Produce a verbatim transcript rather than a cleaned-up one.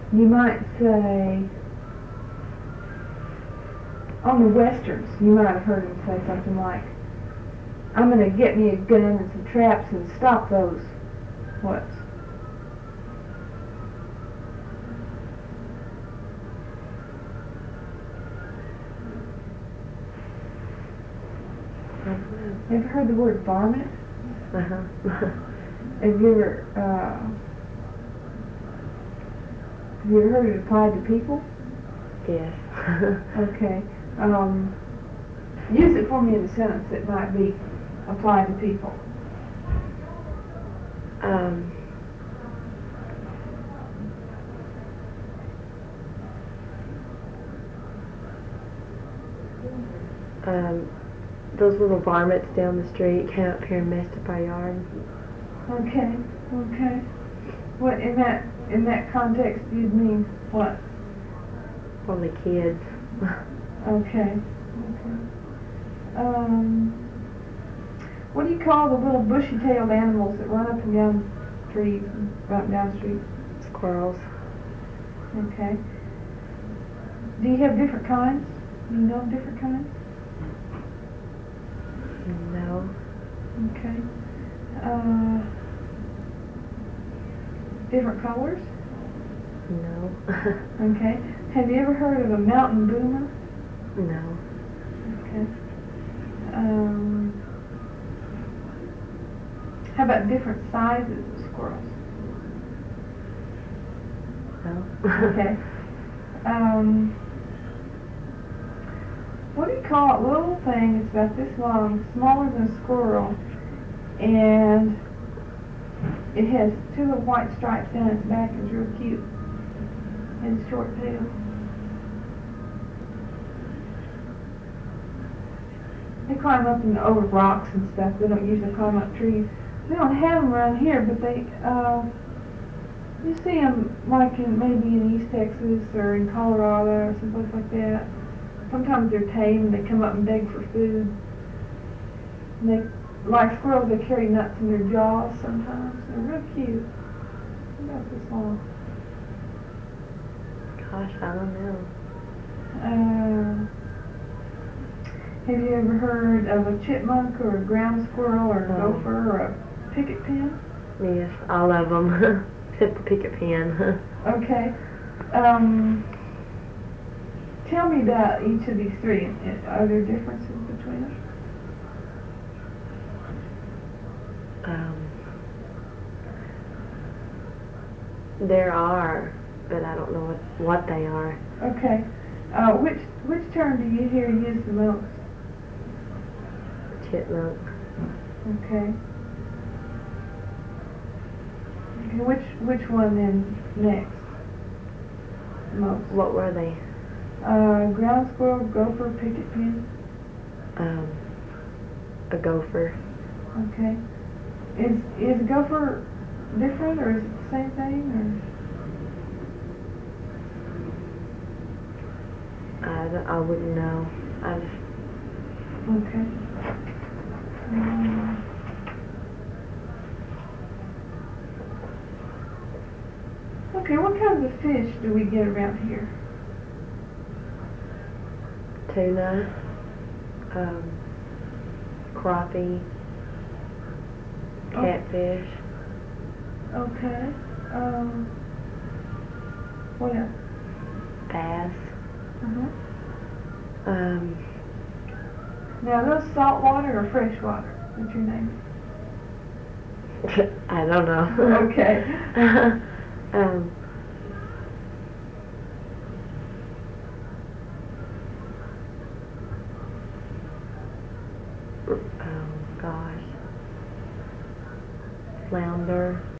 You might say, on the westerns, you might have heard him say something like, I'm going to get me a gun and some traps and stop those, what? Have you heard the word varmint? Uh-huh. Have you ever, uh, have you ever heard it applied to people? Yes. Okay. Um, use it for me in a sentence that might be applied to people. Um, um, those little varmints down the street came up here and messed up our yard. Okay. Okay. What in that in that context you'd mean what? Probably kids. Okay. Okay. Um, what do you call the little bushy-tailed animals that run up and down trees and run up and down the street? Squirrels. Okay. Do you have different kinds? Do you know of different kinds? No. Okay. Uh, different colors? No. Okay. Have you ever heard of a mountain boomer? No. Okay. Um, how about different sizes of squirrels? No. Okay. Um, what do you call a little thing that's about this long, smaller than a squirrel, and it has two little white stripes down its back and it's real cute. And a short tail. They climb up and over rocks and stuff. They don't usually climb up trees. We don't have them around here, but they, uh, you see them like in maybe in East Texas or in Colorado or someplace like that. Sometimes they're tame and they come up and beg for food. And they, like squirrels, they carry nuts in their jaws sometimes. They're real cute. About this long. Gosh, I don't know. Uh, have you ever heard of a chipmunk or a ground squirrel or a Oh. gopher or a picket pin? Yes, all of them. Except the picket pin. Okay. Um, tell me about each of these three. Are there differences between them? Um, there are, but I don't know what, what they are. Okay. Uh, which which term do you hear used the most? Chipmunk. Okay. Okay, Which which one then next? Most. What were they? Uh, ground squirrel, gopher, picket pin. Um, a gopher. Okay. Is is gopher different or is it the same thing I, don't- I wouldn't know. I just, or okay? Um, okay. What kinds of fish do we get around here? tuna, um, crappie, Oh. catfish, Okay. Um. What else? bass. Uh-huh. Um, Now, are those saltwater or freshwater? What's your name? I don't know. Okay. um, oh gosh, flounder.